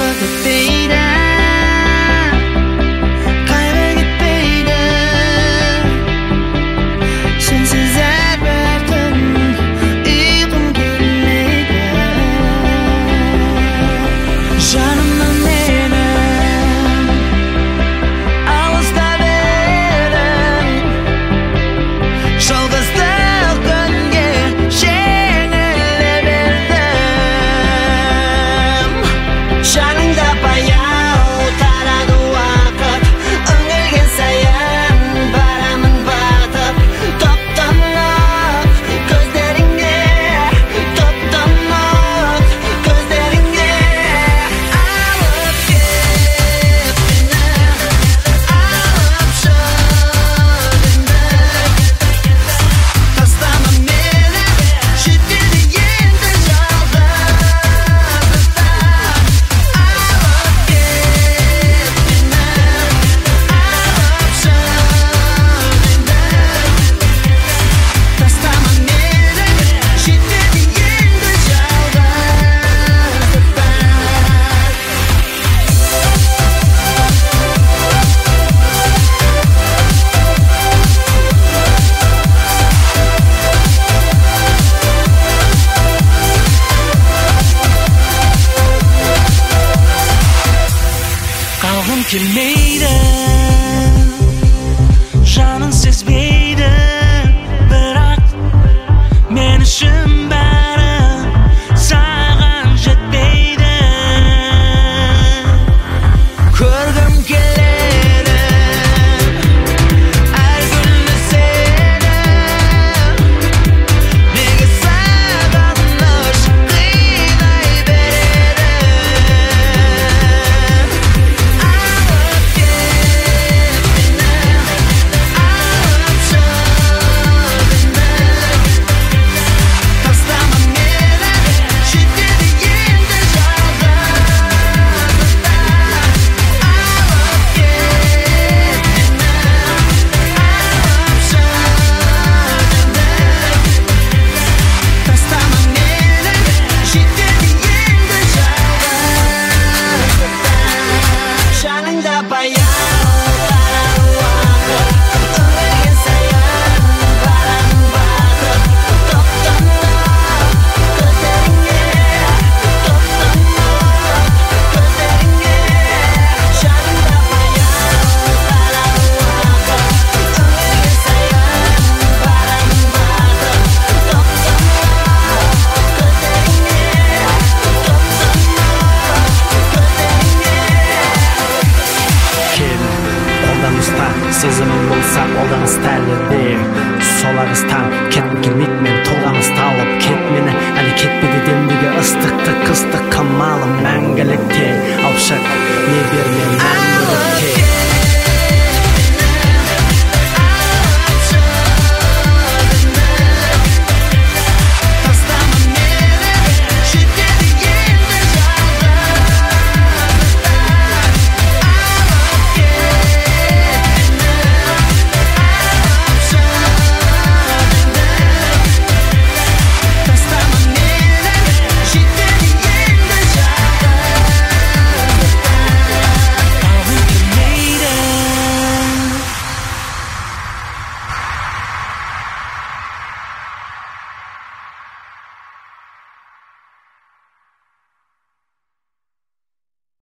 bitmeydi, kaygı gitmeydi. Sensiz her bir tün uykum gelmeydi. Canımdan menim alısda berim, жалғыздық күнге жеңіле бердім. Жаныңда баяу тарады уақыт, үңілген сайын барамын батып. Топтанып көздеріңе, топтанып көздеріңе. Алып кет мені, алып шөлімді. Тастама мені, жетеді енді жалғыздықта. Алып кет мені, алып шөлімді. Тастама мені, жетеді енді жалғыздықта. Қалғым келмейді, жаның сезбейді, бірақ мен үшін бәрі саған жетпейді. Көргім келеді әр күні сені, неге сағыныш қинай береді. Алып кет мені, алып шөлімді. Тастама мені, жетеді енді жалғыздықта. Алып кет мені, алып шөлімді. Тастама мені, жетеді енді жалғыздықта. Жаныңда баяу тарады уақыт, үңілген сайын барамын батып. Топтанып көздеріңе, топтанып көздеріңе. Жаныңда баяу тарады уақыт, үңілген сайын барамын батып. Топтанып көздеріңе, Кел, қолдан ұста, сезімің болса қолдан ұста әлі. Сол ағыстан кеткім келмейді, мен толғаныс талып. Кет мені, әлі кетпеді демдегі ыстықты қыстық қамалым. Мәңгілікке алып шық, не бермен